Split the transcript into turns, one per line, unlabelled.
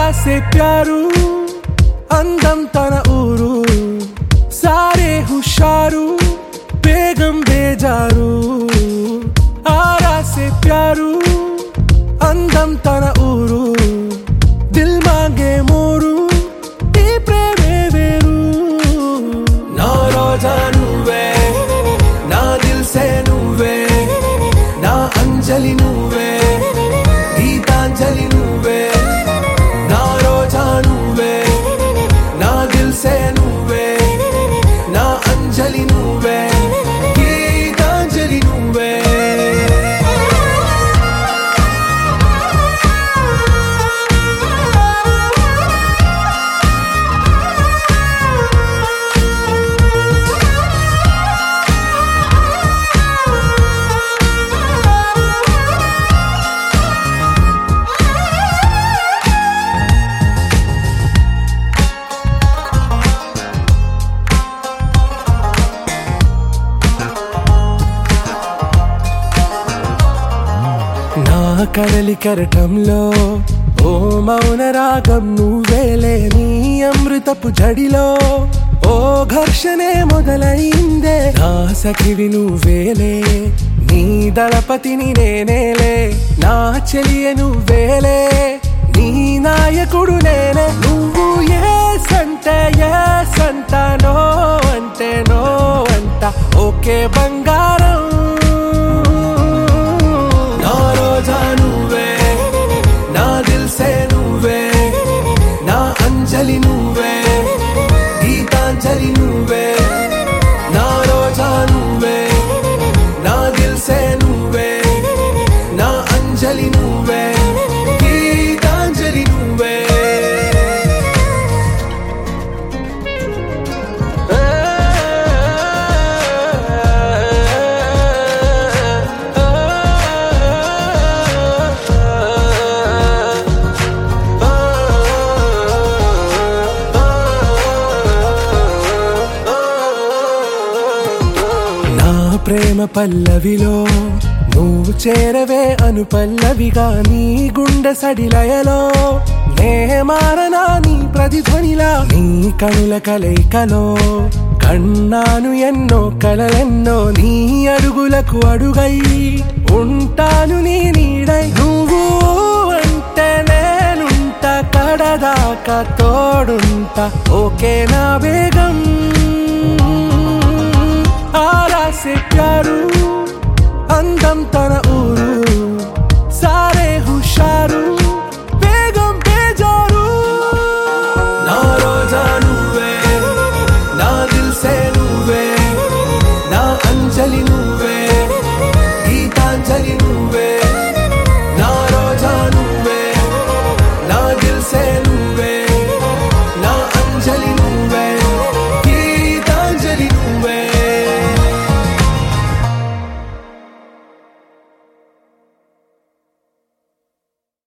से प्यारू अंदम तना ऊरू सारे हुशारू बेगम बेजारू आरा से प्यारू अंदम तना ऊरू दिल मांगे मोरू ఈ ప్రేమే వేరు నా రోజా నువ్వే నా దిల్ సే నువ్వే నా అంజలి నువ్వే గీతాంజలి నువ్వే నా రోజా నువ్వే నా దిల్ సే నువ్వే నా అంజలి నువ్వే గీతాంజలి నువ్వే కడలి కెరటంలో ఓ మౌన రాగం నువ్వేలే నీ అమృతపు జడిలో ఓ ఘర్షణే మొదలైందే నా సఖివి నువ్వేలే నీ దళపతిని నేనేలే నా చెలియ నువ్వేలే నీ నాయకుడు నేనే నువ్వు ఏ సంట నో అంటే నో అంట ఓకే బంగారం రోజా నువ్వే నా దిల్ సే నువ్వే నా అంజలి నువ్వే గీతాంజలి నువ్వే నా రోజా నువ్వే నా దిల్ సే నువ్వే నా అంజలి నువ్వే గీతాంజలి నువ్వే ప్రేమ పల్లవిలో నువ్వు చేరవే అను పల్లవిగా నీ గుండె సడిలయలో నే మారనా నీ ప్రతిధ్వనిలా నీ కనుల కలయికలో కన్నాను ఎన్నో కలలెన్నో నీ అడుగులకు అడుగై ఉంటాను నీ నీడై నువ్వు అంటే నేనుంట కడదాకా తోడుంటా ఓకే నా బేగం आरा से प्यारू अंदम तना